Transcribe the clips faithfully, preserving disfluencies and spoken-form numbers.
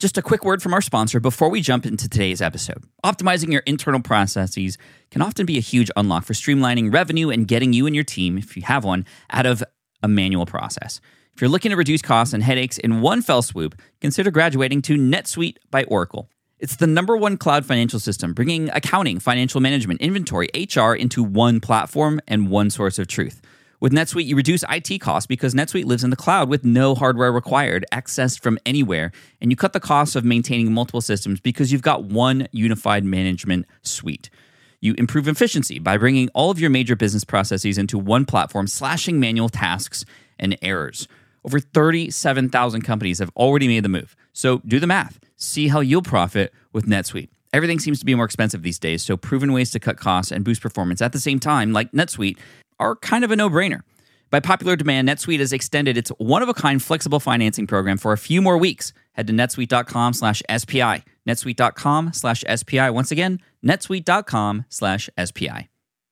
Just a quick word from our sponsor before we jump into today's episode. Optimizing your internal processes can often be a huge unlock for streamlining revenue and getting you and your team, if you have one, out of a manual process. If you're looking to reduce costs and headaches in one fell swoop, consider graduating to NetSuite by Oracle. It's the number one cloud financial system, bringing accounting, financial management, inventory, H R into one platform and one source of truth. With NetSuite, you reduce I T costs because NetSuite lives in the cloud with no hardware required, accessed from anywhere, and you cut the cost of maintaining multiple systems because you've got one unified management suite. You improve efficiency by bringing all of your major business processes into one platform, slashing manual tasks and errors. Over thirty-seven thousand companies have already made the move. So do the math. See how you'll profit with NetSuite. Everything seems to be more expensive these days, so proven ways to cut costs and boost performance at the same time, like NetSuite, are kind of a no-brainer. By popular demand, NetSuite has extended its one-of-a-kind flexible financing program for a few more weeks. Head to netsuite.com slash SPI. netsuite.com slash SPI. Once again, netsuite.com slash SPI.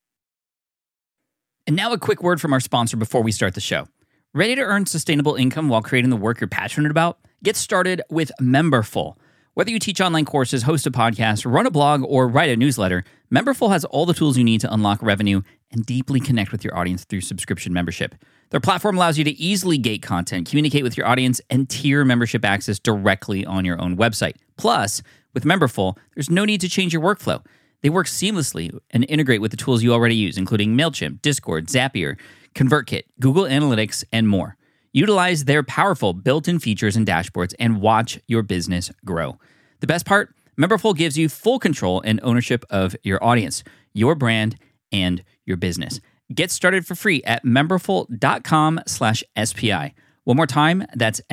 And now a quick word from our sponsor before we start the show. Ready to earn sustainable income while creating the work you're passionate about? Get started with Memberful. Whether you teach online courses, host a podcast, run a blog, or write a newsletter, Memberful has all the tools you need to unlock revenue and deeply connect with your audience through subscription membership. Their platform allows you to easily gate content, communicate with your audience, and tier membership access directly on your own website. Plus, with Memberful, there's no need to change your workflow. They work seamlessly and integrate with the tools you already use, including MailChimp, Discord, Zapier, ConvertKit, Google Analytics, and more. Utilize their powerful built-in features and dashboards and watch your business grow. The best part? Memberful gives you full control and ownership of your audience, your brand, and your business. Get started for free at memberful.com slash SPI. One more time, that's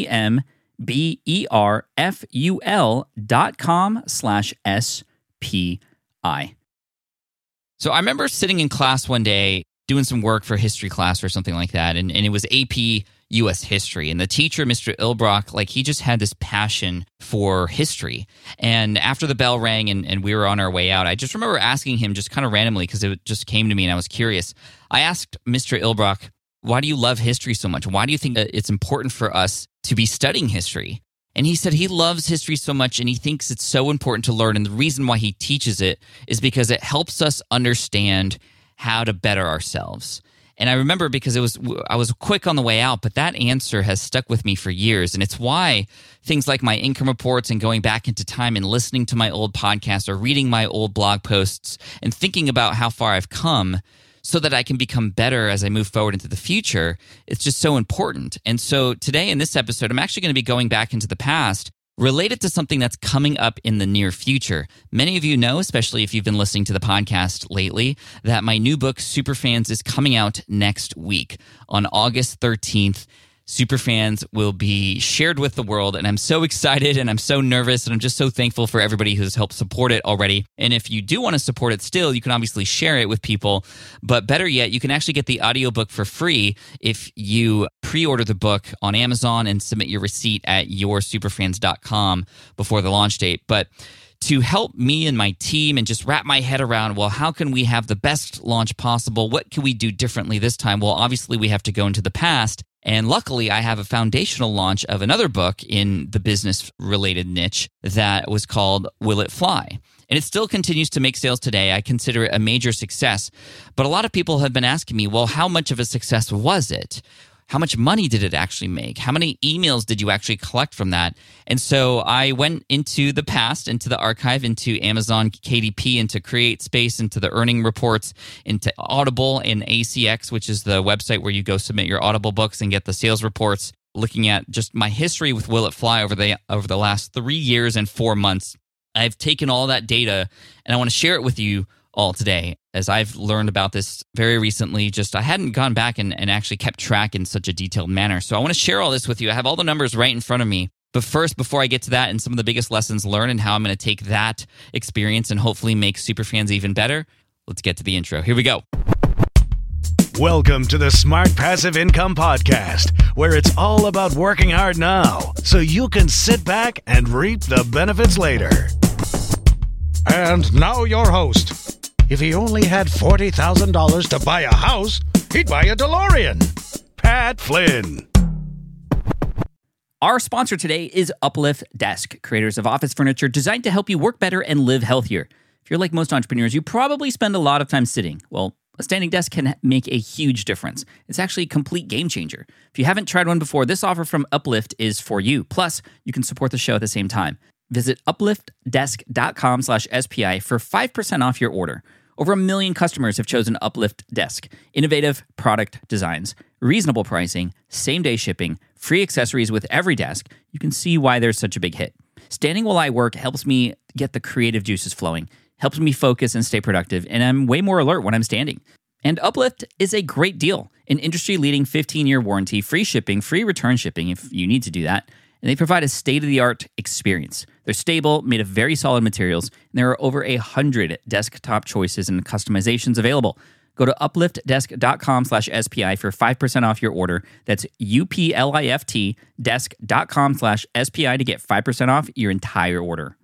M-E-M-B-E-R-F-U-L dot com slash S-P-I. So I remember sitting in class one day doing some work for history class or something like that, and, and it was A P U S history. And the teacher, Mister Ilbrock, like he just had this passion for history. And after the bell rang and, and we were on our way out, I just remember asking him just kind of randomly because it just came to me and I was curious. I asked Mister Ilbrock, why do you love history so much? Why do you think that it's important for us to be studying history? And he said he loves history so much and he thinks it's so important to learn. And the reason why he teaches it is because it helps us understand how to better ourselves. And I remember because it was I was quick on the way out, but that answer has stuck with me for years. And it's why things like my income reports and going back into time and listening to my old podcasts or reading my old blog posts and thinking about how far I've come so that I can become better as I move forward into the future, it's just so important. And so today in this episode, I'm actually going to be going back into the past related to something that's coming up in the near future. Many of you know, especially if you've been listening to the podcast lately, that my new book, Superfans, is coming out next week on August thirteenth. Superfans will be shared with the world, and I'm so excited and I'm so nervous and I'm just so thankful for everybody who's helped support it already. And if you do want to support it still, you can obviously share it with people, but better yet, you can actually get the audiobook for free if you pre-order the book on Amazon and submit your receipt at your superfans dot com before the launch date. But to help me and my team and just wrap my head around, well, how can we have the best launch possible? What can we do differently this time? Well, obviously we have to go into the past. And luckily, I have a foundational launch of another book in the business-related niche that was called Will It Fly? And it still continues to make sales today. I consider it a major success. But a lot of people have been asking me, well, how much of a success was it? How much money did it actually make? How many emails did you actually collect from that? And so I went into the past, into the archive, into Amazon K D P, into CreateSpace, into the earning reports, into Audible and A C X, which is the website where you go submit your Audible books and get the sales reports, looking at just my history with Will It Fly over the over the last three years and four months. I've taken all that data and I want to share it with you all today, as I've learned about this very recently. Just I hadn't gone back and, and actually kept track in such a detailed manner. So I want to share all this with you. I have all the numbers right in front of me. But first, before I get to that and some of the biggest lessons learned and how I'm going to take that experience and hopefully make Superfans even better, let's get to the intro. Here we go. Welcome to the Smart Passive Income Podcast, where it's all about working hard now so you can sit back and reap the benefits later. And now your host. If he only had forty thousand dollars to buy a house, he'd buy a DeLorean. Pat Flynn. Our sponsor today is Uplift Desk, creators of office furniture designed to help you work better and live healthier. If you're like most entrepreneurs, you probably spend a lot of time sitting. Well, a standing desk can make a huge difference. It's actually a complete game changer. If you haven't tried one before, this offer from Uplift is for you. Plus, you can support the show at the same time. Visit upliftdesk.com slash SPI for five percent off your order. Over a million customers have chosen Uplift Desk. Innovative product designs, reasonable pricing, same-day shipping, free accessories with every desk. You can see why there's such a big hit. Standing while I work helps me get the creative juices flowing, helps me focus and stay productive, and I'm way more alert when I'm standing. And Uplift is a great deal. An industry-leading fifteen-year warranty, free shipping, free return shipping if you need to do that. And they provide a state-of-the-art experience. They're stable, made of very solid materials, and there are over a hundred desktop choices and customizations available. Go to upliftdesk.com slash SPI for five percent off your order. That's U-P-L-I-F-T desk.com slash SPI to get five percent off your entire order.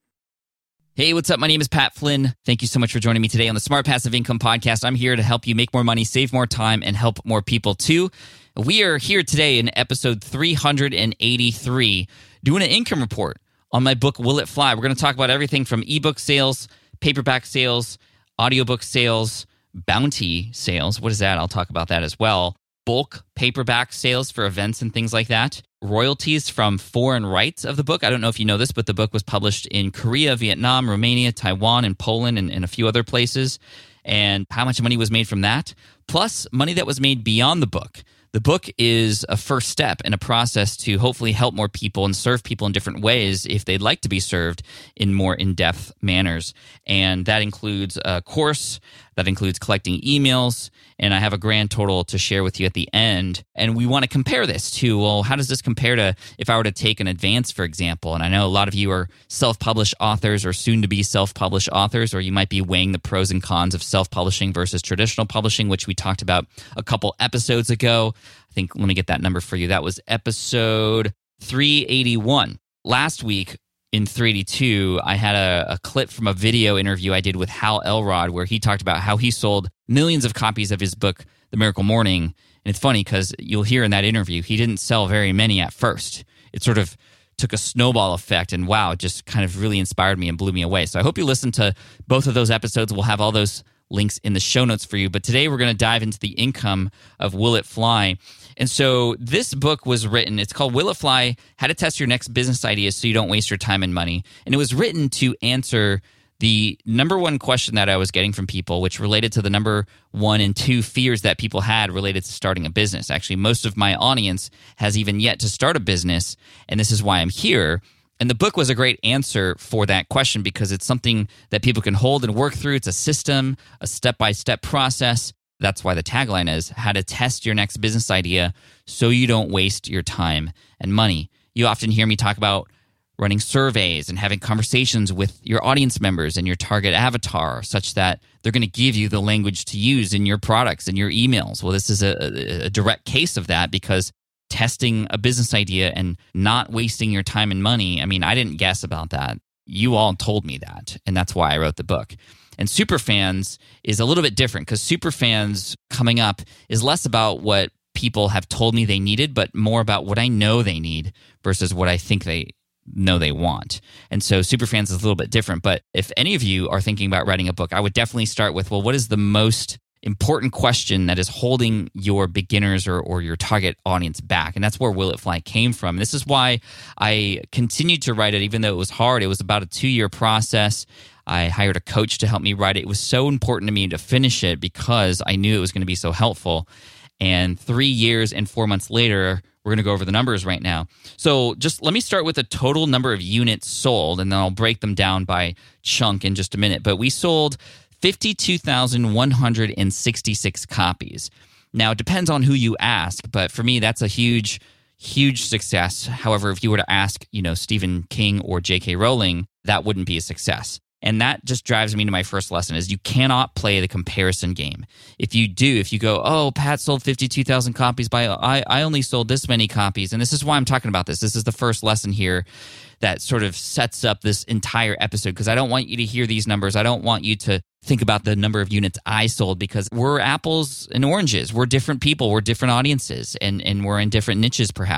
Hey, what's up? My name is Pat Flynn. Thank you so much for joining me today on the Smart Passive Income Podcast. I'm here to help you make more money, save more time, and help more people too. We are here today in episode three hundred eighty-three doing an income report on my book, Will It Fly? We're going to talk about everything from ebook sales, paperback sales, audiobook sales, bounty sales. What is that? I'll talk about that as well. Bulk paperback sales for events and things like that. Royalties from foreign rights of the book. I don't know if you know this, but the book was published in Korea, Vietnam, Romania, Taiwan, and Poland, and, and a few other places. And how much money was made from that? Plus money that was made beyond the book. The book is a first step in a process to hopefully help more people and serve people in different ways if they'd like to be served in more in-depth manners. And that includes a course, that includes collecting emails, and I have a grand total to share with you at the end. And we want to compare this to, well, how does this compare to if I were to take an advance, for example? And I know a lot of you are self-published authors or soon-to-be self-published authors, or you might be weighing the pros and cons of self-publishing versus traditional publishing, which we talked about a couple episodes ago. I think, let me get that number for you. That was episode three eighty-one. Last week, in three eighty-two, I had a, a clip from a video interview I did with Hal Elrod where he talked about how he sold millions of copies of his book, The Miracle Morning. And it's funny because you'll hear in that interview, he didn't sell very many at first. It sort of took a snowball effect, and wow, it just kind of really inspired me and blew me away. So I hope you listen to both of those episodes. We'll have all those links in the show notes for you. But today we're going to dive into the income of Will It Fly? And so this book was written, it's called Will It Fly? How to Test Your Next Business Ideas So You Don't Waste Your Time and Money. And it was written to answer the number one question that I was getting from people, which related to the number one and two fears that people had related to starting a business. Actually, most of my audience has even yet to start a business, and this is why I'm here. And the book was a great answer for that question because it's something that people can hold and work through. It's a system, a step-by-step process. That's why the tagline is how to test your next business idea so you don't waste your time and money. You often hear me talk about running surveys and having conversations with your audience members and your target avatar such that they're going to give you the language to use in your products and your emails. Well, this is a, a direct case of that because testing a business idea and not wasting your time and money, I mean, I didn't guess about that. You all told me that, and that's why I wrote the book. And Superfans is a little bit different because Superfans coming up is less about what people have told me they needed, but more about what I know they need versus what I think they know they want. And so Superfans is a little bit different. But if any of you are thinking about writing a book, I would definitely start with, well, what is the most important question that is holding your beginners or, or your target audience back? And that's where Will It Fly came from. And this is why I continued to write it, even though it was hard. It was about a two-year process. I hired a coach to help me write it. It was so important to me to finish it because I knew it was going to be so helpful. And three years and four months later, we're going to go over the numbers right now. So just let me start with the total number of units sold, and then I'll break them down by chunk in just a minute. But we sold fifty-two thousand one hundred sixty-six copies. Now, it depends on who you ask, but for me, that's a huge, huge success. However, if you were to ask, you know, Stephen King or J K Rowling, that wouldn't be a success. And that just drives me to my first lesson is you cannot play the comparison game. If you do, if you go, oh, Pat sold fifty-two thousand copies, by I, I only sold this many copies. And this is why I'm talking about this. This is the first lesson here that sort of sets up this entire episode because I don't want you to hear these numbers. I don't want you to think about the number of units I sold because we're apples and oranges. We're different people. We're different audiences, and, and we're in different niches perhaps.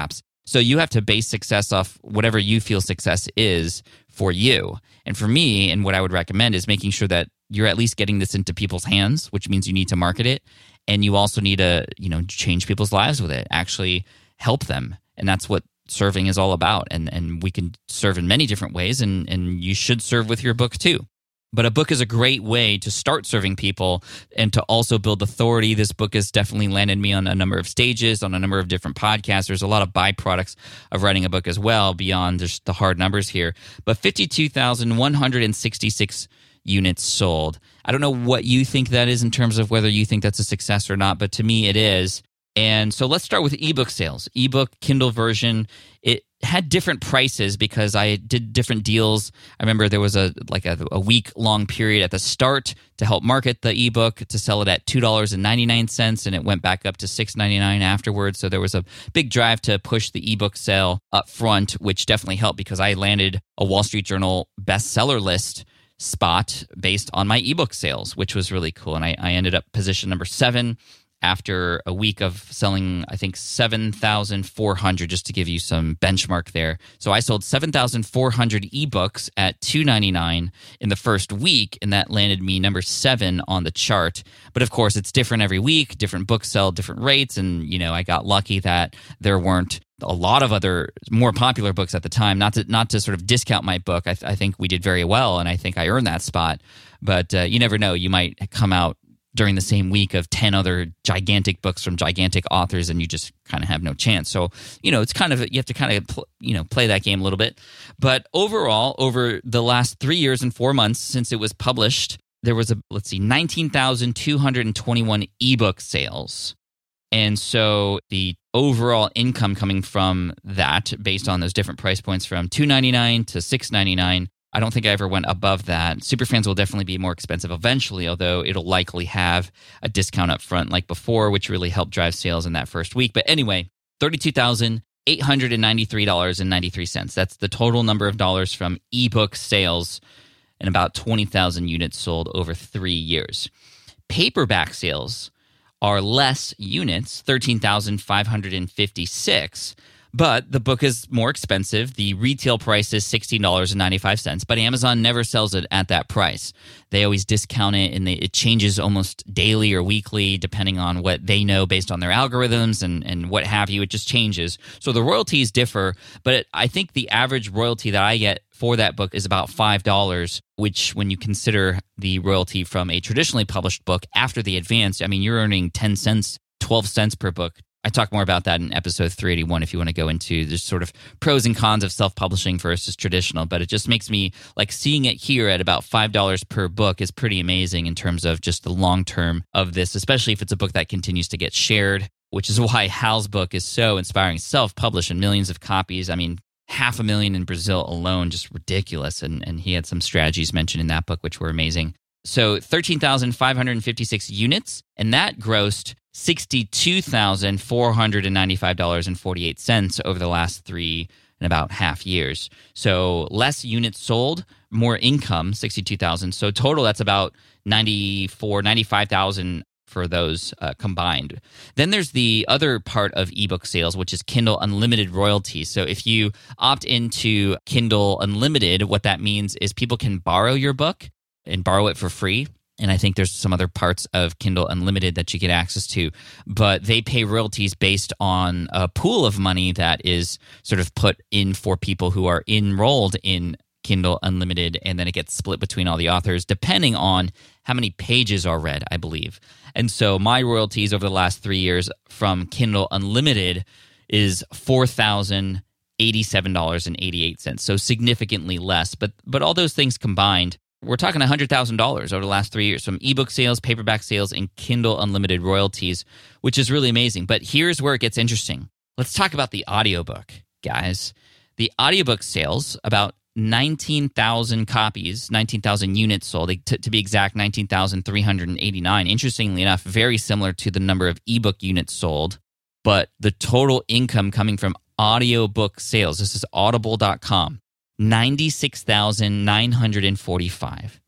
So you have to base success off whatever you feel success is for you. And for me, and what I would recommend is making sure that you're at least getting this into people's hands, which means you need to market it. And you also need to, you know, change people's lives with it, actually help them. And that's what serving is all about. And and we can serve in many different ways, and, and you should serve with your book too. But a book is a great way to start serving people and to also build authority. This book has definitely landed me on a number of stages, on a number of different podcasts. There's a lot of byproducts of writing a book as well, beyond just the hard numbers here. But fifty-two thousand one hundred sixty-six units sold. I don't know what you think that is in terms of whether you think that's a success or not, but to me it is. And so let's start with ebook sales. Ebook, Kindle version, it had different prices because I did different deals. I remember there was a like a, a week-long period at the start to help market the ebook, to sell it at two dollars and ninety-nine cents, and it went back up to six dollars and ninety-nine cents afterwards. So there was a big drive to push the ebook sale up front, which definitely helped because I landed a Wall Street Journal bestseller list spot based on my ebook sales, which was really cool. And I, I ended up position number seven after a week of selling, I think, seven thousand four hundred, just to give you some benchmark there. So I sold seven thousand four hundred ebooks at two dollars and ninety-nine cents in the first week, and that landed me number seven on the chart. But of course, it's different every week. Different books sell different rates, and you know, I got lucky that there weren't a lot of other more popular books at the time. Not to not to sort of discount my book. I, th- I think we did very well, and I think I earned that spot. But uh, you never know. You might come out during the same week of ten other gigantic books from gigantic authors, and you just kind of have no chance. So, you know, it's kind of, you have to kind of, pl- you know, play that game a little bit. But overall, over the last three years and four months since it was published, there was a, let's see, nineteen thousand two hundred twenty-one ebook sales. And so the overall income coming from that, based on those different price points from two dollars and ninety-nine cents to six dollars and ninety-nine cents, I don't think I ever went above that. Superfans will definitely be more expensive eventually, although it'll likely have a discount up front like before, which really helped drive sales in that first week. But anyway, thirty-two thousand eight hundred ninety-three dollars and ninety-three cents. That's the total number of dollars from ebook sales, and about twenty thousand units sold over three years. Paperback sales are less units, thirteen thousand five hundred fifty-six. But the book is more expensive. The retail price is sixteen dollars and ninety-five cents, but Amazon never sells it at that price. They always discount it, and they, it changes almost daily or weekly depending on what they know based on their algorithms and, and what have you. It just changes. So the royalties differ, but it, I think the average royalty that I get for that book is about five dollars, which when you consider the royalty from a traditionally published book after the advance, I mean, you're earning ten cents, twelve cents per book. I talk more about that in episode three eighty-one if you want to go into the sort of pros and cons of self-publishing versus traditional. But it just makes me, like, seeing it here at about five dollars per book is pretty amazing in terms of just the long term of this, especially if it's a book that continues to get shared, which is why Hal's book is so inspiring. Self-published in millions of copies. I mean, half a million in Brazil alone, just ridiculous. And, and he had some strategies mentioned in that book, which were amazing. So thirteen thousand five hundred fifty-six units, and that grossed sixty-two thousand four hundred ninety-five dollars and forty-eight cents over the last three and about half years. So less units sold, more income, sixty-two thousand. So total, that's about ninety-four, ninety-five thousand for those uh, combined. Then there's the other part of ebook sales, which is Kindle Unlimited royalties. So if you opt into Kindle Unlimited, what that means is people can borrow your book and borrow it for free. And I think there's some other parts of Kindle Unlimited that you get access to, but they pay royalties based on a pool of money that is sort of put in for people who are enrolled in Kindle Unlimited, and then it gets split between all the authors depending on how many pages are read, I believe. And so my royalties over the last three years from Kindle Unlimited is four thousand eighty-seven dollars and eighty-eight cents, so significantly less. But but all those things combined, we're talking one hundred thousand dollars over the last three years from ebook sales, paperback sales, and Kindle Unlimited royalties, which is really amazing. But here's where it gets interesting. Let's talk about the audiobook, guys. The audiobook sales, about nineteen thousand copies, nineteen thousand units sold, to, to be exact, nineteen thousand three hundred eighty-nine. Interestingly enough, very similar to the number of ebook units sold, but the total income coming from audiobook sales, this is audible dot com, ninety-six thousand nine hundred forty-five.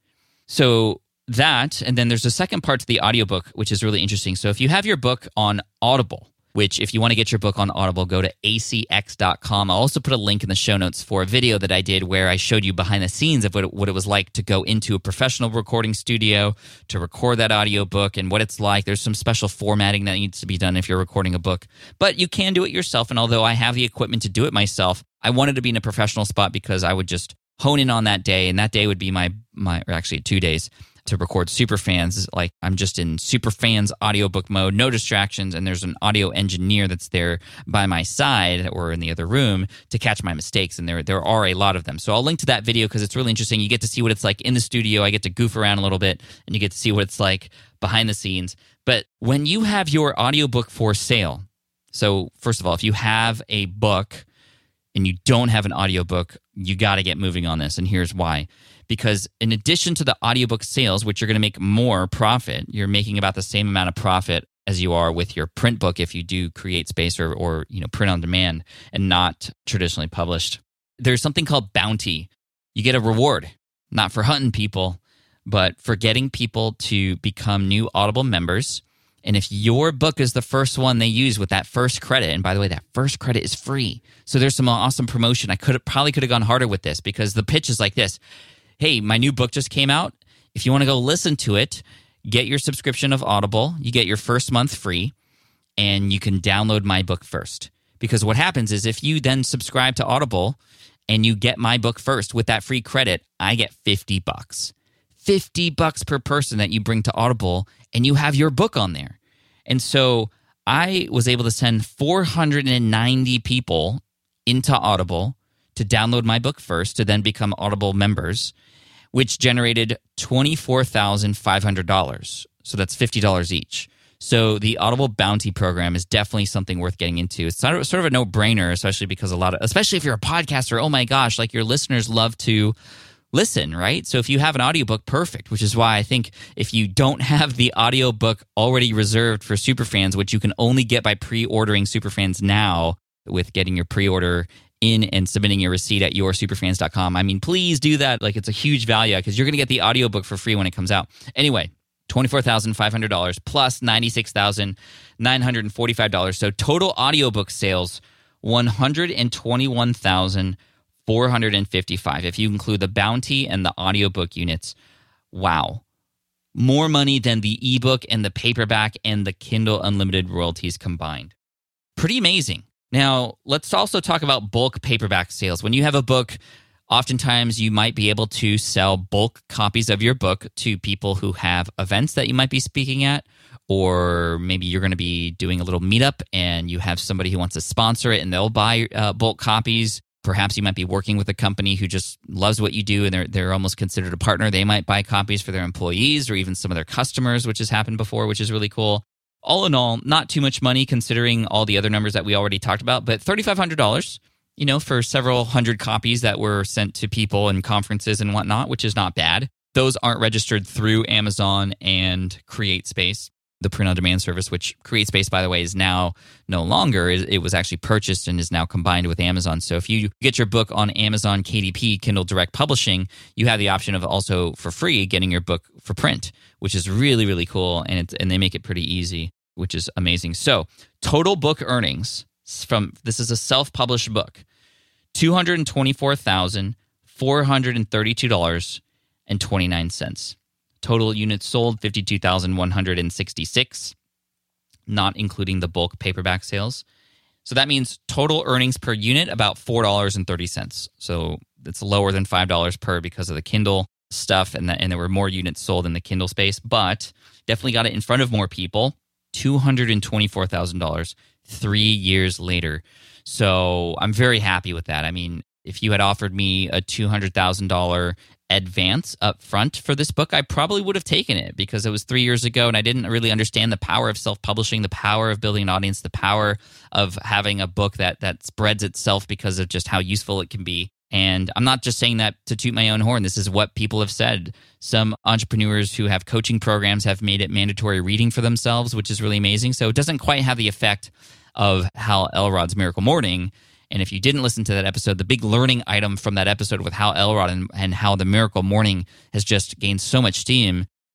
So that, and then there's a second part to the audiobook, which is really interesting. So if you have your book on Audible, which if you want to get your book on Audible, go to A C X dot com. I'll also put a link in the show notes for a video that I did where I showed you behind the scenes of what it, what it was like to go into a professional recording studio to record that audiobook and what it's like. There's some special formatting that needs to be done if you're recording a book, but you can do it yourself. And although I have the equipment to do it myself, I wanted to be in a professional spot because I would just hone in on that day, and that day would be my, my or actually two days, to record Superfans. Like I'm just in Superfans audiobook mode, no distractions, and there's an audio engineer that's there by my side or in the other room to catch my mistakes, and there there are a lot of them. So I'll link to that video because it's really interesting. You get to see what it's like in the studio. I get to goof around a little bit, and you get to see what it's like behind the scenes. But when you have your audiobook for sale, so first of all, if you have a book and you don't have an audiobook, you got to get moving on this, and here's why. Because in addition to the audiobook sales, which you're going to make more profit, you're making about the same amount of profit as you are with your print book if you do CreateSpace or, or you know, print on demand and not traditionally published. There's something called bounty. You get a reward, not for hunting people, but for getting people to become new Audible members. And if your book is the first one they use with that first credit, and by the way, that first credit is free. So there's some awesome promotion. I could probably could have gone harder with this because the pitch is like this. Hey, my new book just came out. If you want to go listen to it, get your subscription of Audible. You get your first month free, and you can download my book first. Because what happens is if you then subscribe to Audible and you get my book first with that free credit, I get fifty bucks. fifty bucks per person that you bring to Audible, and you have your book on there. And so I was able to send four hundred ninety people into Audible to download my book first, to then become Audible members, which generated twenty-four thousand five hundred dollars. So that's fifty dollars each. So the Audible Bounty program is definitely something worth getting into. It's sort of, sort of a no-brainer, especially because a lot of, especially if you're a podcaster, oh my gosh, like your listeners love to listen, right? So if you have an audiobook, perfect, which is why I think if you don't have the audiobook already reserved for Superfans, which you can only get by pre-ordering Superfans now with getting your pre-order in and submitting your receipt at your superfans dot com. I mean, please do that. Like, it's a huge value because you're going to get the audiobook for free when it comes out. Anyway, twenty-four thousand five hundred dollars plus ninety-six thousand nine hundred forty-five dollars. So total audiobook sales, one hundred twenty-one thousand four hundred fifty-five dollars. If you include the bounty and the audiobook units, wow. More money than the ebook and the paperback and the Kindle Unlimited royalties combined. Pretty amazing. Now, let's also talk about bulk paperback sales. When you have a book, oftentimes you might be able to sell bulk copies of your book to people who have events that you might be speaking at, or maybe you're going to be doing a little meetup and you have somebody who wants to sponsor it and they'll buy uh, bulk copies. Perhaps you might be working with a company who just loves what you do and they're, they're almost considered a partner. They might buy copies for their employees or even some of their customers, which has happened before, which is really cool. All in all, not too much money considering all the other numbers that we already talked about, but three thousand five hundred dollars, you know, for several hundred copies that were sent to people and conferences and whatnot, which is not bad. Those aren't registered through Amazon and CreateSpace, the print-on-demand service, which CreateSpace, by the way, is now no longer. It was actually purchased and is now combined with Amazon. So if you get your book on Amazon K D P, Kindle Direct Publishing, you have the option of also for free getting your book for print, which is really, really cool, and it's, and they make it pretty easy, which is amazing. So total book earnings from, this is a self-published book, two hundred twenty-four thousand four hundred thirty-two dollars and twenty-nine cents. Total units sold, fifty-two thousand one hundred sixty-six, not including the bulk paperback sales. So that means total earnings per unit, about four dollars and thirty cents. So it's lower than five dollars per because of the Kindle stuff, and, the, and there were more units sold in the Kindle space, but definitely got it in front of more people. two hundred twenty-four thousand dollars three years later. So I'm very happy with that. I mean, if you had offered me a two hundred thousand dollars advance up front for this book, I probably would have taken it because it was three years ago and I didn't really understand the power of self-publishing, the power of building an audience, the power of having a book that that spreads itself because of just how useful it can be. And I'm not just saying that to toot my own horn. This is what people have said. Some entrepreneurs who have coaching programs have made it mandatory reading for themselves, which is really amazing. So it doesn't quite have the effect of Hal Elrod's Miracle Morning. And if you didn't listen to that episode, the big learning item from that episode with Hal Elrod and, and how the Miracle Morning has just gained so much steam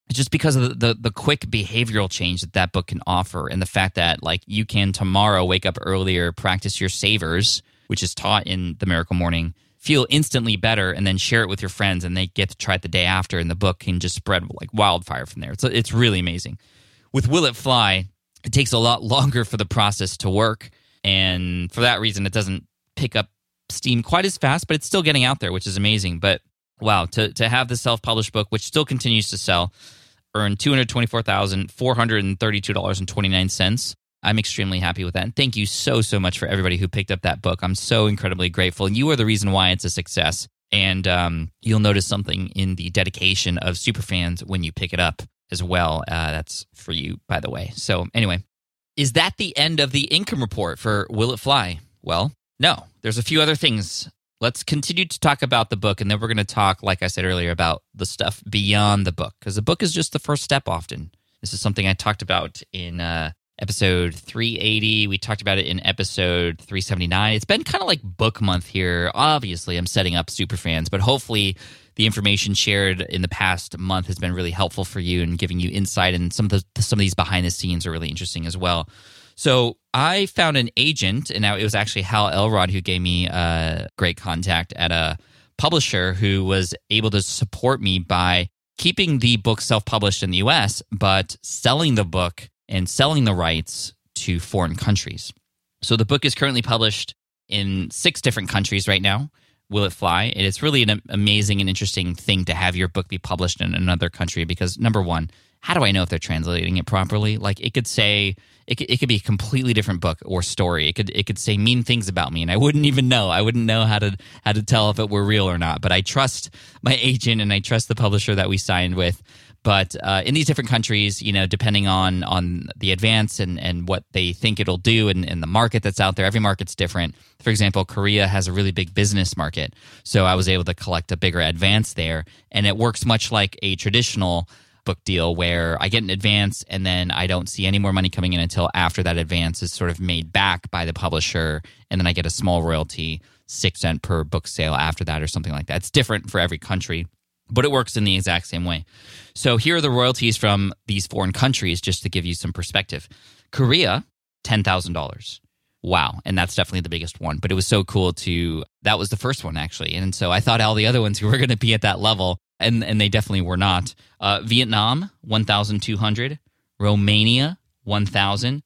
just because of the, the the quick behavioral change that that book can offer, and the fact that like you can tomorrow wake up earlier, practice your savers, which is taught in the Miracle Morning, feel instantly better, and then share it with your friends, and they get to try it the day after, and the book can just spread like wildfire from there. It's it's really amazing. With Will It Fly, it takes a lot longer for the process to work, and for that reason, it doesn't pick up steam quite as fast, but it's still getting out there, which is amazing. But wow, to to have the self-published book, which still continues to sell, earn two hundred twenty-four thousand four hundred thirty-two dollars and twenty-nine cents. I'm extremely happy with that. And thank you so, so much for everybody who picked up that book. I'm so incredibly grateful. And you are the reason why it's a success. And um, you'll notice something in the dedication of superfans when you pick it up as well. Uh, that's for you, by the way. So anyway, is that the end of the income report for Will It Fly? Well, no. There's a few other things. Let's continue to talk about the book, and then we're going to talk, like I said earlier, about the stuff beyond the book, because the book is just the first step often. This is something I talked about in uh, episode three eighty. We talked about it in episode three seventy-nine. It's been kind of like book month here. Obviously, I'm setting up superfans, but hopefully the information shared in the past month has been really helpful for you and giving you insight, and some of the some of these behind the scenes are really interesting as well. So I found an agent, and now it was actually Hal Elrod who gave me a great contact at a publisher who was able to support me by keeping the book self-published in the U S, but selling the book and selling the rights to foreign countries. So the book is currently published in six different countries right now, Will It Fly? And it's really an amazing and interesting thing to have your book be published in another country because, number one, how do I know if they're translating it properly? Like, it could say, it could, it could be a completely different book or story. It could it could say mean things about me, and I wouldn't even know. I wouldn't know how to how to tell if it were real or not. But I trust my agent, and I trust the publisher that we signed with. But uh, in these different countries, you know, depending on on the advance and, and what they think it'll do and, and the market that's out there, every market's different. For example, Korea has a really big business market. So I was able to collect a bigger advance there. And it works much like a traditional book deal where I get an advance and then I don't see any more money coming in until after that advance is sort of made back by the publisher. And then I get a small royalty, six cent per book sale after that or something like that. It's different for every country, but it works in the exact same way. So here are the royalties from these foreign countries, just to give you some perspective. Korea, ten thousand dollars. Wow. And that's definitely the biggest one. But it was so cool to, that was the first one actually. And so I thought all the other ones were going to be at that level, and, and they definitely were not. Uh, Vietnam, one thousand two hundred. Romania, one thousand.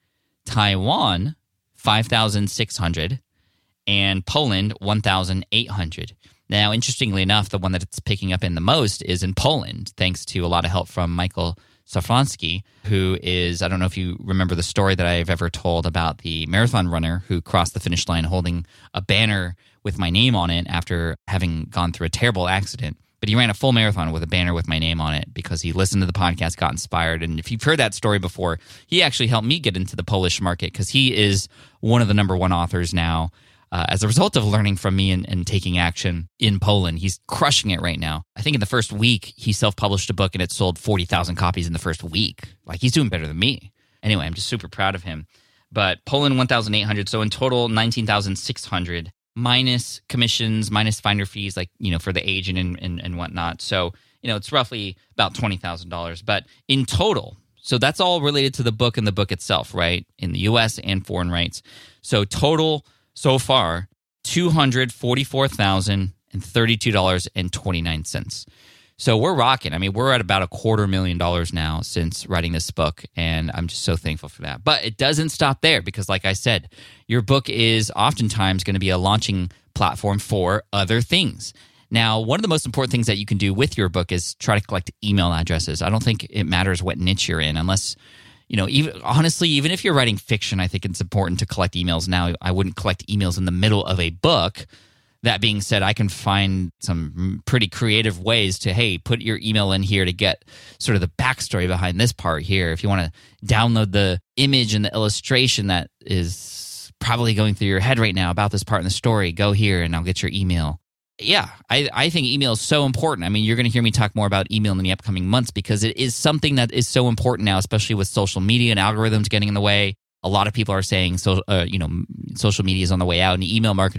Taiwan, five thousand six hundred. And Poland, one thousand eight hundred. Now, interestingly enough, the one that it's picking up in the most is in Poland, thanks to a lot of help from Michael Safransky, who is, I don't know if you remember the story that I've ever told about the marathon runner who crossed the finish line holding a banner with my name on it after having gone through a terrible accident. But he ran a full marathon with a banner with my name on it because he listened to the podcast, got inspired. And if you've heard that story before, he actually helped me get into the Polish market because he is one of the number one authors now. Uh, as a result of learning from me and, and taking action in Poland. He's crushing it right now. I think in the first week, he self-published a book and it sold forty thousand copies in the first week. Like, he's doing better than me. Anyway, I'm just super proud of him. But Poland, one thousand eight hundred. So in total, nineteen thousand six hundred, minus commissions, minus finder fees, like, you know, for the agent and, and, and whatnot. So, you know, it's roughly about twenty thousand dollars. But in total, so that's all related to the book and the book itself, right? In the U S and foreign rights. So total so far, two hundred forty-four thousand thirty-two dollars and twenty-nine cents. So we're rocking. I mean, we're at about a quarter million dollars now since writing this book, and I'm just so thankful for that. But it doesn't stop there because, like I said, your book is oftentimes going to be a launching platform for other things. Now, one of the most important things that you can do with your book is try to collect email addresses. I don't think it matters what niche you're in unless... You know, even honestly, even if you're writing fiction, I think it's important to collect emails now. I wouldn't collect emails in the middle of a book. That being said, I can find some pretty creative ways to, hey, put your email in here to get sort of the backstory behind this part here. If you want to download the image and the illustration that is probably going through your head right now about this part in the story, go here and I'll get your email. Yeah, I, I think email is so important. I mean, you're going to hear me talk more about email in the upcoming months because it is something that is so important now, especially with social media and algorithms getting in the way. A lot of people are saying, so uh, you know, social media is on the way out, and email marketing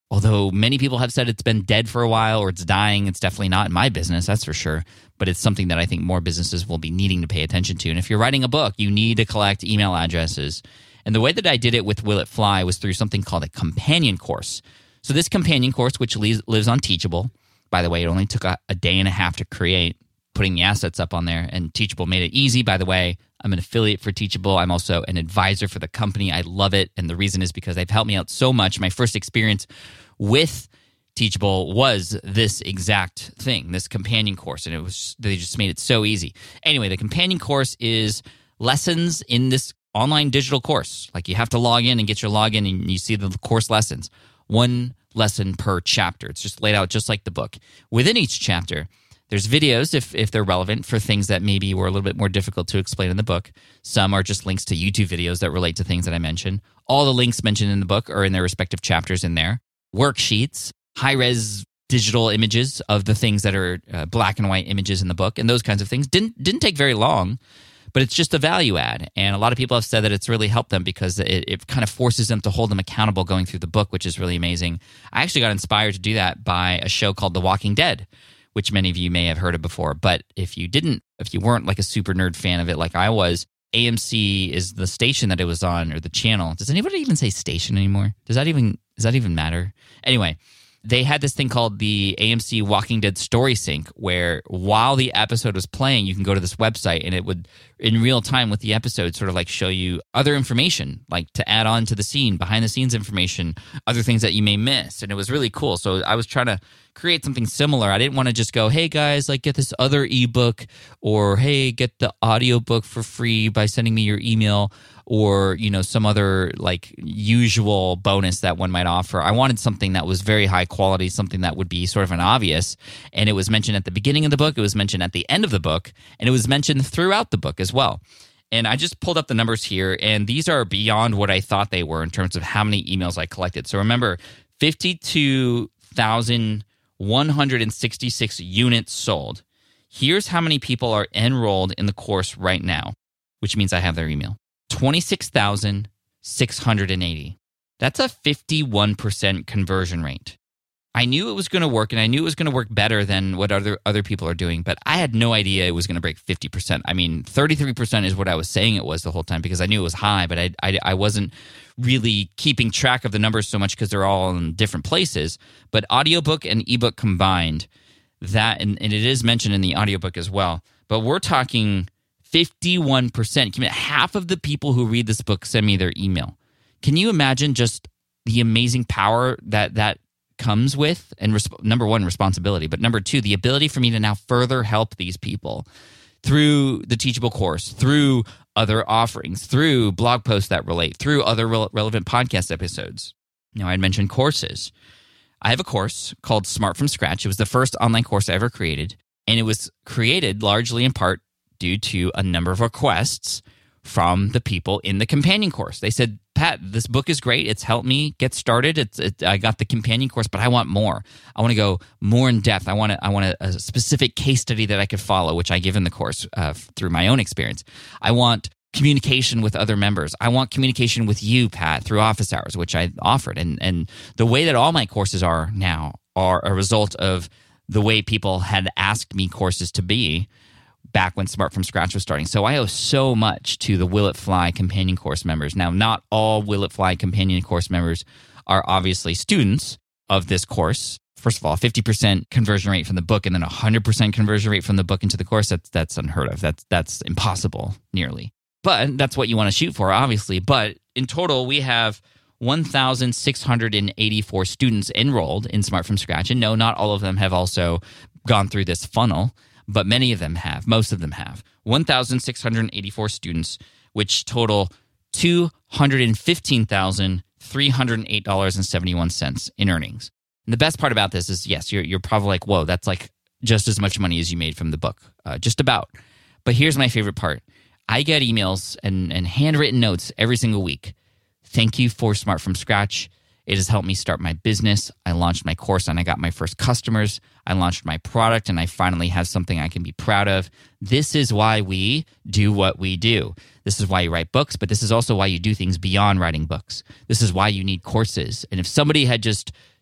Although many people have said it's been dead for a while or it's dying, it's definitely not in my business, that's for sure. But it's something that I think more businesses will be needing to pay attention to. And if you're writing a book, you need to collect email addresses. And the way that I did it with Will It Fly was through something called a companion course. So this companion course, which lives on Teachable, by the way, it only took a, a day and a half to create, putting the assets up on there. And Teachable made it easy, by the way. I'm an affiliate for Teachable. I'm also an advisor for the company. I love it. And the reason is because they've helped me out so much. My first experience with Teachable was this exact thing, this companion course. And it was they just made it so easy. Anyway, the companion course is lessons in this online digital course. Like you have to log in and get your login and you see the course lessons. One lesson per chapter. It's just laid out just like the book. Within each chapter, there's videos, if if they're relevant, for things that maybe were a little bit more difficult to explain in the book. Some are just links to YouTube videos that relate to things that I mentioned. All the links mentioned in the book are in their respective chapters in there. Worksheets, high-res digital images of the things that are uh, black and white images in the book, and those kinds of things. Didn't didn't take very long, but it's just a value add. And a lot of people have said that it's really helped them because it, it kind of forces them to hold them accountable going through the book, which is really amazing. I actually got inspired to do that by a show called The Walking Dead, which many of you may have heard of before. But if you didn't, if you weren't like a super nerd fan of it like I was, A M C is the station that it was on, or the channel. Does anybody even say station anymore? Does that even does that even matter? Anyway, they had this thing called the A M C Walking Dead Story Sync, where while the episode was playing, you can go to this website and it would, in real time with the episode, sort of like show you other information, like to add on to the scene, behind the scenes information, other things that you may miss. And it was really cool. So I was trying to create something similar. I didn't want to just go, hey guys, like get this other ebook, or hey, get the audiobook for free by sending me your email, or, you know, some other like usual bonus that one might offer. I wanted something that was very high quality, something that would be sort of an obvious. And it was mentioned at the beginning of the book, it was mentioned at the end of the book, and it was mentioned throughout the book as well. And I just pulled up the numbers here, and these are beyond what I thought they were in terms of how many emails I collected. So remember, fifty-two thousand one hundred sixty-six units sold. Here's how many people are enrolled in the course right now, which means I have their email. twenty-six thousand six hundred eighty. That's a fifty-one percent conversion rate. I knew it was going to work, and I knew it was going to work better than what other other people are doing, but I had no idea it was going to break fifty percent. I mean, thirty-three percent is what I was saying it was the whole time because I knew it was high, but I, I, I wasn't really keeping track of the numbers so much because they're all in different places. But audiobook and ebook combined, that, and, and it is mentioned in the audiobook as well, but we're talking fifty-one percent. Half of the people who read this book send me their email. Can you imagine just the amazing power that that comes with? And resp- number one, responsibility, but number two, the ability for me to now further help these people through the Teachable course, through other offerings, through blog posts that relate, through other re- relevant podcast episodes. Now, I had mentioned courses. I have a course called Smart from Scratch. It was the first online course I ever created, and it was created largely in part due to a number of requests from the people in the companion course. They said, Pat, this book is great. It's helped me get started. It's it, I got the companion course, but I want more. I want to go more in depth. I want to, I want a, a specific case study that I could follow, which I give in the course uh, through my own experience. I want communication with other members. I want communication with you, Pat, through office hours, which I offered. And and the way that all my courses are now are a result of the way people had asked me courses to be back when Smart from Scratch was starting. So I owe so much to the Will It Fly companion course members. Now, not all Will It Fly companion course members are obviously students of this course. First of all, fifty percent conversion rate from the book and then one hundred percent conversion rate from the book into the course, that's, that's unheard of. That's, that's impossible, nearly. But that's what you want to shoot for, obviously. But in total, we have one thousand six hundred eighty-four students enrolled in Smart from Scratch. And no, not all of them have also gone through this funnel, but many of them have. Most of them have. one thousand six hundred eighty-four students, which total two hundred fifteen thousand three hundred eight dollars and seventy-one cents in earnings. And the best part about this is, yes, you're, you're probably like, whoa, that's like just as much money as you made from the book. Uh, just about. But here's my favorite part. I get emails and, and handwritten notes every single week. Thank you for Smart from Scratch. It has helped me start my business. I launched my course and I got my first customers. I launched my product and I finally have something I can be proud of. This is why we do what we do. This is why you write books, but this is also why you do things beyond writing books. This is why you need courses. And if somebody had just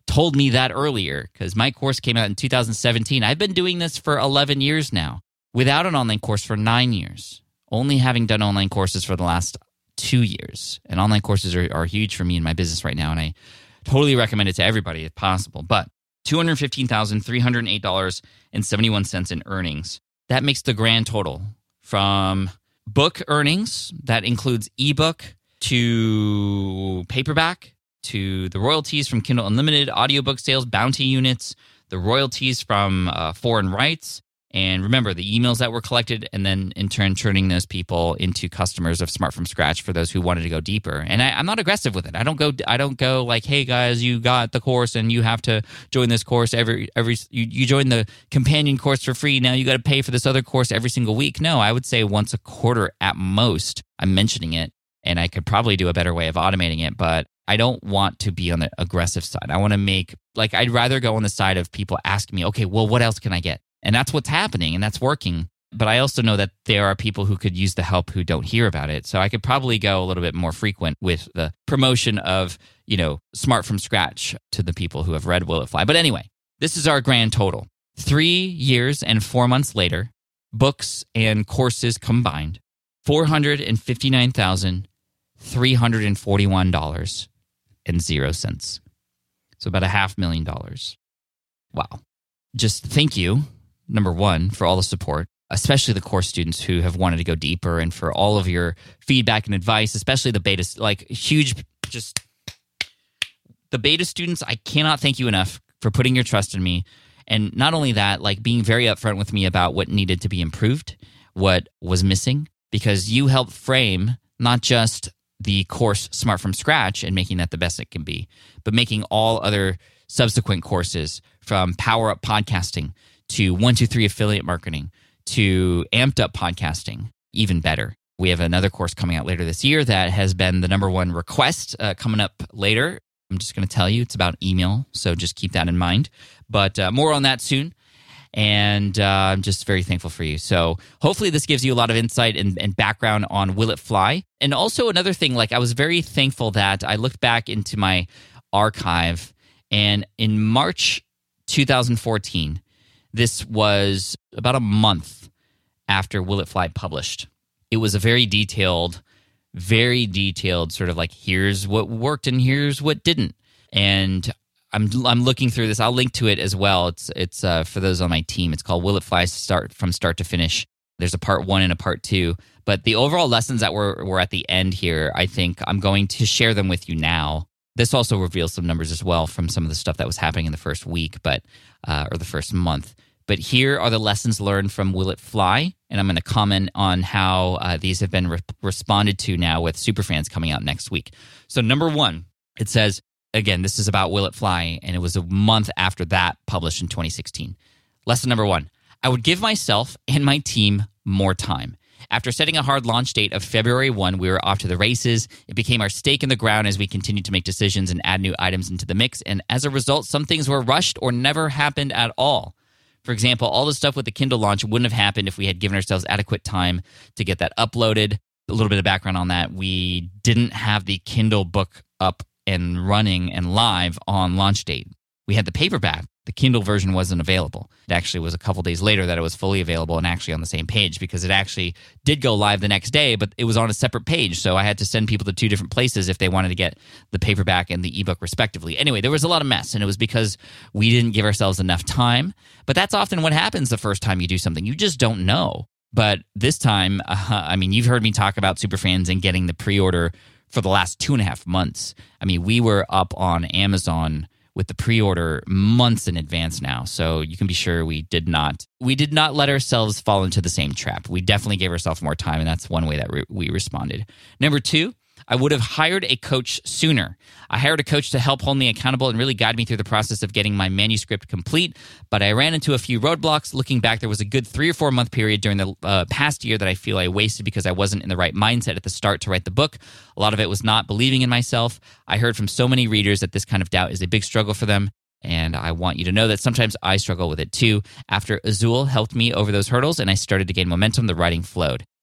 told me that earlier, because my course came out in two thousand seventeen. I've been doing this for eleven years now, without an online course for nine years, only having done online courses for the last two years. And online courses are, are huge for me in my business right now, and I totally recommend it to everybody if possible. But two hundred fifteen thousand three hundred eight dollars and seventy-one cents in earnings. That makes the grand total from book earnings, that includes ebook to paperback, to the royalties from Kindle Unlimited, audiobook sales, bounty units, the royalties from uh, foreign rights, and remember the emails that were collected, and then in turn turning those people into customers of Smart from Scratch for those who wanted to go deeper. And I, I'm not aggressive with it. I don't go. I don't go like, hey guys, you got the course and you have to join this course every every. You, you join the companion course for free. Now you got to pay for this other course every single week. No, I would say once a quarter at most. I'm mentioning it, and I could probably do a better way of automating it, but I don't want to be on the aggressive side. I want to make, like, I'd rather go on the side of people asking me, okay, well, what else can I get? And that's what's happening, and that's working. But I also know that there are people who could use the help who don't hear about it. So I could probably go a little bit more frequent with the promotion of, you know, Smart from Scratch to the people who have read Will It Fly. But anyway, this is our grand total. Three years and four months later, books and courses combined, four hundred fifty-nine thousand three hundred forty-one dollars and zero cents. So about a half million dollars. Wow. Just thank you, number one, for all the support, especially the course students who have wanted to go deeper, and for all of your feedback and advice, especially the beta, like huge, just the beta students. I cannot thank you enough for putting your trust in me. And not only that, like being very upfront with me about what needed to be improved, what was missing, because you helped frame not just the course Smart from Scratch and making that the best it can be, but making all other subsequent courses, from Power Up Podcasting to one two three Affiliate Marketing to Amped Up Podcasting, even better. We have another course coming out later this year that has been the number one request uh, coming up later. I'm just going to tell you it's about email, so just keep that in mind. But uh, more on that soon. And uh, I'm just very thankful for you. So hopefully this gives you a lot of insight and, and background on Will It Fly. And also another thing, like I was very thankful that I looked back into my archive, and in March two thousand fourteen, this was about a month after Will It Fly published. It was a very detailed, very detailed sort of like, here's what worked and here's what didn't. And I'm I'm looking through this. I'll link to it as well. It's it's uh, for those on my team. It's called Will It Fly Start from Start to Finish. There's a part one and a part two. But the overall lessons that were, were at the end here, I think I'm going to share them with you now. This also reveals some numbers as well from some of the stuff that was happening in the first week, but uh, or the first month. But here are the lessons learned from Will It Fly, and I'm going to comment on how uh, these have been re- responded to now with Superfans coming out next week. So number one, it says, again, this is about Will It Fly, and it was a month after that, published in twenty sixteen. Lesson number one, I would give myself and my team more time. After setting a hard launch date of February first, we were off to the races. It became our stake in the ground as we continued to make decisions and add new items into the mix. And as a result, some things were rushed or never happened at all. For example, all the stuff with the Kindle launch wouldn't have happened if we had given ourselves adequate time to get that uploaded. A little bit of background on that. We didn't have the Kindle book up and running and live on launch date. We had the paperback. The Kindle version wasn't available. It actually was a couple days later that it was fully available and actually on the same page, because it actually did go live the next day, but it was on a separate page. So I had to send people to two different places if they wanted to get the paperback and the ebook respectively. Anyway, there was a lot of mess, and it was because we didn't give ourselves enough time. But that's often what happens the first time you do something. You just don't know. But this time, uh, I mean, you've heard me talk about Superfans and getting the pre-order for the last two and a half months. I mean, we were up on Amazon with the pre-order months in advance now. So you can be sure we did not we did not let ourselves fall into the same trap. We definitely gave ourselves more time, and that's one way that re- we responded. Number two, I would have hired a coach sooner. I hired a coach to help hold me accountable and really guide me through the process of getting my manuscript complete, but I ran into a few roadblocks. Looking back, there was a good three or four month period during the uh, past year that I feel I wasted because I wasn't in the right mindset at the start to write the book. A lot of it was not believing in myself. I heard from so many readers that this kind of doubt is a big struggle for them, and I want you to know that sometimes I struggle with it too. After Azul helped me over those hurdles and I started to gain momentum, the writing flowed.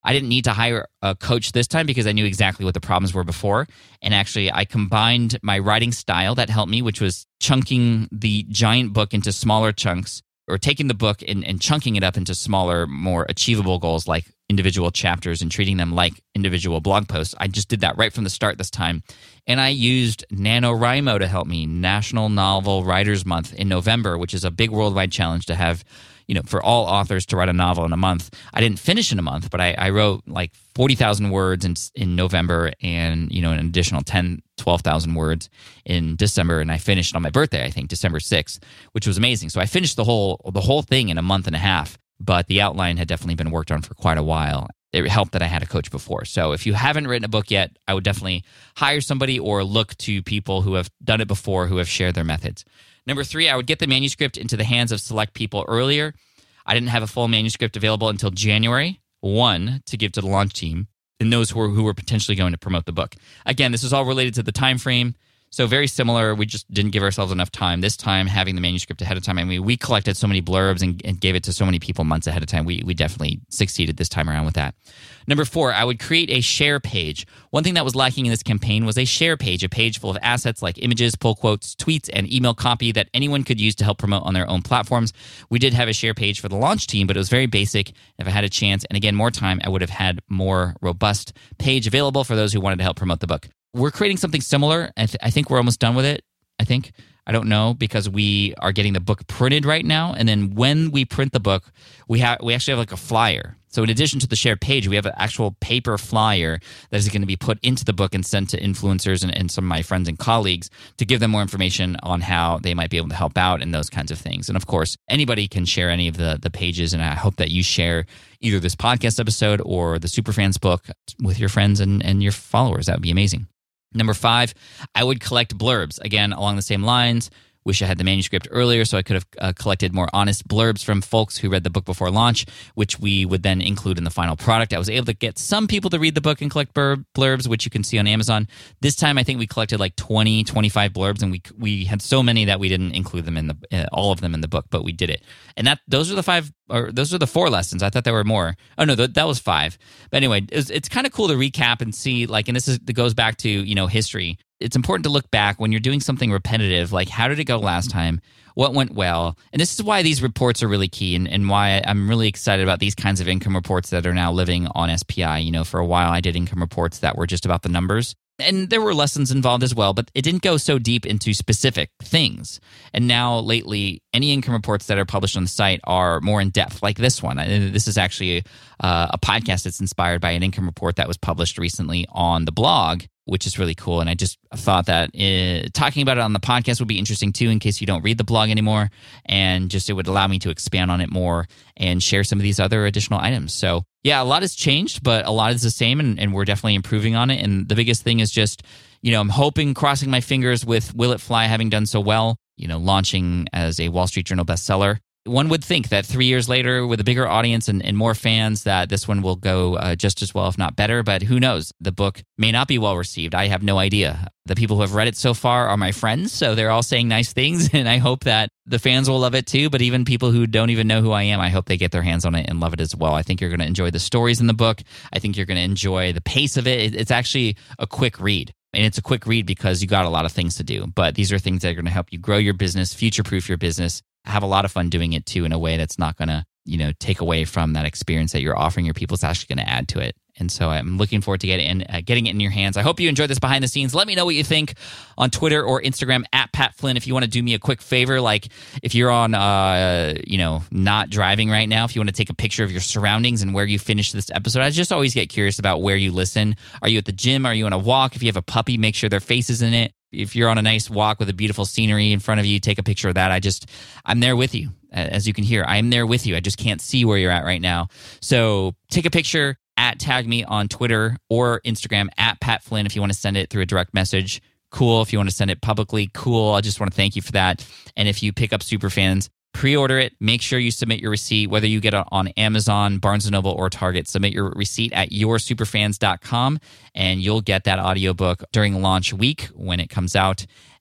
I didn't need to hire a coach this time because I knew exactly what the problems were before. And actually, I combined my writing style that helped me, which was chunking the giant book into smaller chunks, or taking the book and, and chunking it up into smaller, more achievable goals like individual chapters and treating them like individual blog posts. I just did that right from the start this time. And I used NaNoWriMo to help me, National Novel Writers Month in November, which is a big worldwide challenge to have, you know, for all authors to write a novel in a month. I didn't finish in a month, but I, I wrote like forty thousand words in in November and, you know, an additional ten, twelve thousand words in December. And I finished on my birthday, I think, December sixth, which was amazing. So I finished the whole the whole thing in a month and a half, but the outline had definitely been worked on for quite a while. It helped that I had a coach before. So if you haven't written a book yet, I would definitely hire somebody or look to people who have done it before, who have shared their methods. Number three, I would get the manuscript into the hands of select people earlier. I didn't have a full manuscript available until January first to give to the launch team and those who were, who were potentially going to promote the book. Again, this is all related to the time frame. So very similar. We just didn't give ourselves enough time. This time, having the manuscript ahead of time. I mean, we collected so many blurbs and, and gave it to so many people months ahead of time. We we definitely succeeded this time around with that. Number four, I would create a share page. One thing that was lacking in this campaign was a share page, a page full of assets like images, pull quotes, tweets, and email copy that anyone could use to help promote on their own platforms. We did have a share page for the launch team, but it was very basic. If I had a chance, and again, more time, I would have had more robust page available for those who wanted to help promote the book. We're creating something similar. I, th- I think we're almost done with it. I think. I don't know, because we are getting the book printed right now. And then when we print the book, we have we actually have like a flyer. So in addition to the shared page, we have an actual paper flyer that is going to be put into the book and sent to influencers and, and some of my friends and colleagues to give them more information on how they might be able to help out and those kinds of things. And of course, anybody can share any of the, the pages. And I hope that you share either this podcast episode or the Superfans book with your friends and, and your followers. That would be amazing. Number five, I would collect blurbs. Again, along the same lines. Wish I had the manuscript earlier so I could have uh, collected more honest blurbs from folks who read the book before launch, which we would then include in the final product. I was able to get some people to read the book and collect blur- blurbs, which you can see on Amazon. This time, I think we collected like twenty, twenty-five blurbs, and we we had so many that we didn't include them in the uh, all of them in the book, but we did it. And that those are the five, or those are the four lessons. I thought there were more. Oh no, th- that was five. But anyway, it's, it's kind of cool to recap and see, like, and this is it goes back to, you know, history. It's important to look back when you're doing something repetitive, like how did it go last time? What went well? And this is why these reports are really key, and, and why I'm really excited about these kinds of income reports that are now living on S P I. You know, for a while I did income reports that were just about the numbers. And there were lessons involved as well, but it didn't go so deep into specific things. And now, lately, any income reports that are published on the site are more in depth, like this one. This is actually uh, a podcast that's inspired by an income report that was published recently on the blog, which is really cool. And I just thought that uh, talking about it on the podcast would be interesting too, in case you don't read the blog anymore. And just it would allow me to expand on it more and share some of these other additional items. So yeah, a lot has changed, but a lot is the same, and, and we're definitely improving on it. And the biggest thing is just, you know, I'm hoping, crossing my fingers with Will It Fly having done so well, you know, launching as a Wall Street Journal bestseller. One would think that three years later, with a bigger audience and, and more fans, that this one will go uh, just as well, if not better. But who knows? The book may not be well received. I have no idea. The people who have read it so far are my friends, so they're all saying nice things, and I hope that the fans will love it too. But even people who don't even know who I am, I hope they get their hands on it and love it as well. I think you're going to enjoy the stories in the book. I think you're going to enjoy the pace of it. It's actually a quick read. And it's a quick read because you got a lot of things to do. But these are things that are going to help you grow your business, future-proof your business, have a lot of fun doing it too, in a way that's not going to, you know, take away from that experience that you're offering your people. It's actually going to add to it. And so I'm looking forward to getting in, uh, getting it in your hands. I hope you enjoyed this behind the scenes. Let me know what you think on Twitter or Instagram at Pat Flynn. If you want to do me a quick favor, like if you're on, uh, you know, not driving right now, if you want to take a picture of your surroundings and where you finished this episode. I just always get curious about where you listen. Are you at the gym? Are you on a walk? If you have a puppy, make sure their face is in it. If you're on a nice walk with a beautiful scenery in front of you, take a picture of that. I just, I'm there with you. As you can hear, I'm there with you. I just can't see where you're at right now. So take a picture, at tag me on Twitter or Instagram at Pat Flynn if you want to send it through a direct message. Cool. If you want to send it publicly, cool. I just want to thank you for that. And if you pick up Superfans, pre-order it. Make sure you submit your receipt, whether you get it on Amazon, Barnes and Noble, or Target. Submit your receipt at your superfans dot com, and you'll get that audiobook during launch week when it comes out.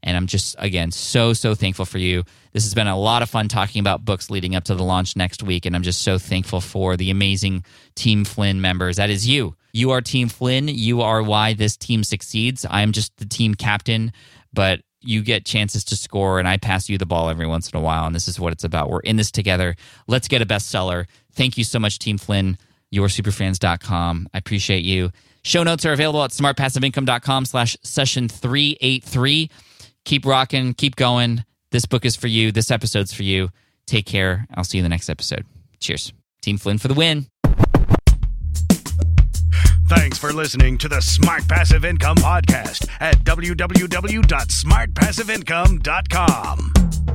And I'm just, again, so, so thankful for you. This has been a lot of fun talking about books leading up to the launch next week. And I'm just so thankful for the amazing Team Flynn members. That is you. You are Team Flynn. You are why this team succeeds. I'm just the team captain, but you get chances to score, and I pass you the ball every once in a while, and this is what it's about. We're in this together. Let's get a bestseller. Thank you so much, Team Flynn, your superfans dot com. I appreciate you. Show notes are available at smartpassiveincome.com slash session 383. Keep rocking. Keep going. This book is for you. This episode's for you. Take care. I'll see you in the next episode. Cheers. Team Flynn for the win. Thanks for listening to the Smart Passive Income Podcast at w w w dot smart passive income dot com.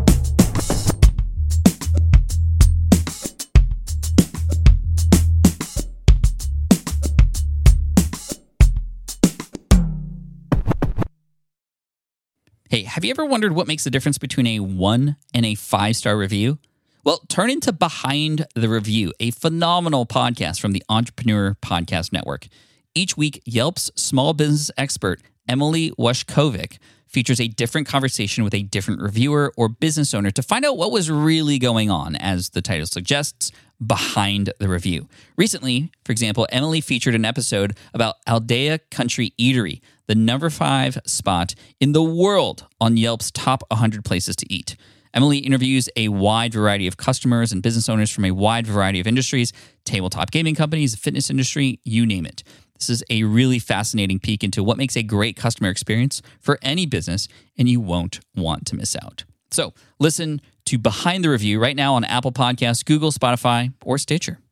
Hey, have you ever wondered what makes the difference between a one and a five-star review? Well, turn into Behind the Review, a phenomenal podcast from the Entrepreneur Podcast Network. Each week, Yelp's small business expert, Emily Washkovic, features a different conversation with a different reviewer or business owner to find out what was really going on, as the title suggests, behind the review. Recently, for example, Emily featured an episode about Aldea Country Eatery, the number five spot in the world on Yelp's top one hundred places to eat. Emily interviews a wide variety of customers and business owners from a wide variety of industries, tabletop gaming companies, fitness industry, you name it. This is a really fascinating peek into what makes a great customer experience for any business, and you won't want to miss out. So listen to Behind the Review right now on Apple Podcasts, Google, Spotify, or Stitcher.